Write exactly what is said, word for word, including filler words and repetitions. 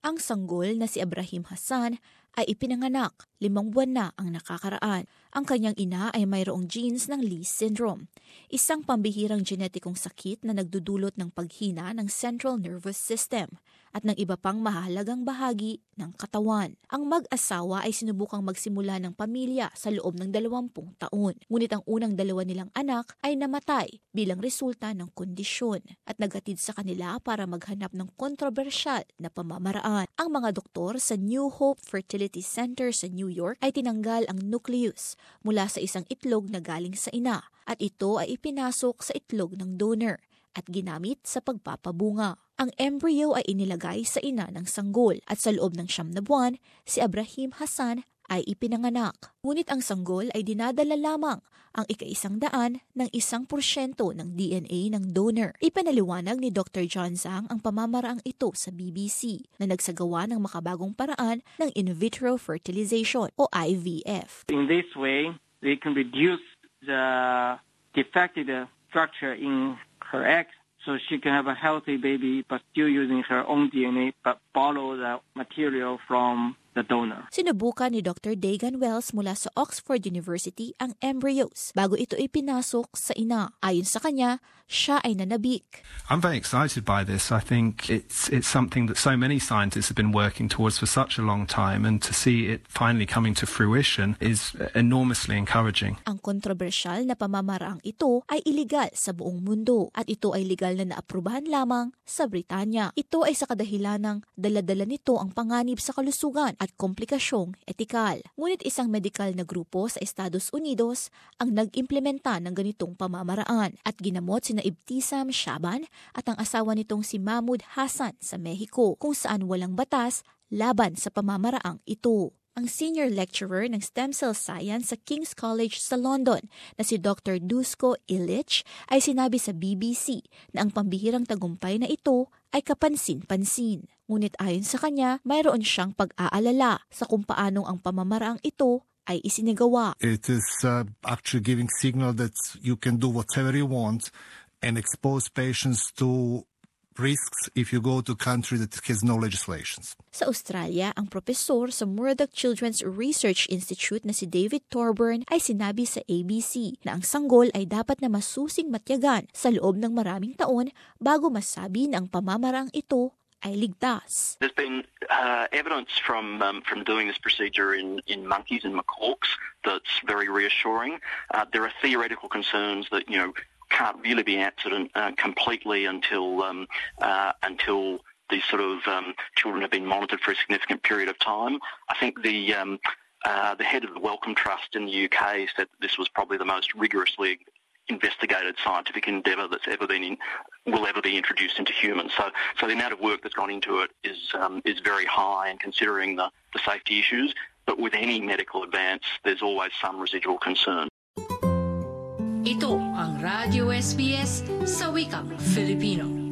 Ang sanggol na si Ibrahim Hassan ay ipinanganak, limang buwan na ang nakakaraan. Ang kanyang ina ay mayroong genes ng Leigh syndrome, isang pambihirang genetikong sakit na nagdudulot ng paghina ng central nervous system at ng iba pang mahalagang bahagi ng katawan. Ang mag-asawa ay sinubukang magsimula ng pamilya sa loob ng dalawampung taon. Ngunit ang unang dalawa nilang anak ay namatay bilang resulta ng kondisyon at naghatid sa kanila para maghanap ng kontrobersyal na pamamaraan. Ang mga doktor sa New Hope Fertility Center sa New York ay tinanggal ang nucleus mula sa isang itlog na galing sa ina at ito ay ipinasok sa itlog ng donor at ginamit sa pagpapabunga. Ang embryo ay inilagay sa ina ng sanggol at sa loob ng siyam na buwan, si Ibrahim Hassan ay ipinanganak. Ngunit ang sanggol ay dinadala lamang ang ika-isang daan ng isang porsyento ng D N A ng donor. Ipinaliwanag ni Doctor John Zhang ang pamamaraang ito sa B B C na nagsagawa ng makabagong paraan ng in vitro fertilization o I V F. In this way, they can reduce the defective structure in her eggs, so she can have a healthy baby but still using her own D N A but follow the material from the donor. Sinubukan ni Doctor Dagan Wells mula sa Oxford University ang embryos bago ito ipinasok sa ina. Ayon sa kanya, siya ay nanabik. I'm very excited by this. I think it's it's something that so many scientists have been working towards for such a long time, and to see it finally coming to fruition is enormously encouraging. Ang kontrobersyal na pamamaraang ito ay iligal sa buong mundo at ito ay legal na naaprubahan lamang sa Britanya. Ito ay sa kadahilan ng dala-dala nito ang panganib sa kalusugan at komplikasyong etikal. Ngunit isang medikal na grupo sa Estados Unidos ang nag-implementa ng ganitong pamamaraan at ginamot sina Ibtisam Shaban at ang asawa nitong si Mahmoud Hassan sa Mexico, kung saan walang batas laban sa pamamaraang ito. Ang senior lecturer ng stem cell science sa King's College sa London na si Doctor Dusko Illich ay sinabi sa B B C na ang pambihirang tagumpay na ito ay kapansin-pansin. Ngunit ayon sa kanya, mayroon siyang pag-aalala sa kung paanong ang pamamaraang ito ay isinagawa. It is uh, actually giving signal that you can do whatever you want and expose patients to risks if you go to a country that has no legislations. Sa Australia, ang propesor sa Murdoch Children's Research Institute na si David Thorburn ay sinabi sa A B C na ang sanggol ay dapat na masusing matyagan sa loob ng maraming taon bago masabi na ang pamamarang ito ay ligtas. There's been uh, evidence from um, from doing this procedure in, in monkeys and macaques that's very reassuring. Uh, there are theoretical concerns that, you know, can't really be answered uh, completely until um, uh, until these sort of um, children have been monitored for a significant period of time. I think the um, uh, the head of the Wellcome Trust in the U K said that this was probably the most rigorously investigated scientific endeavour that's ever been in, will ever be introduced into humans. So, so the amount of work that's gone into it is um, is very high, and considering the, the safety issues. But with any medical advance, there's always some residual concern. Ito ang Radio S B S sa wikang Filipino.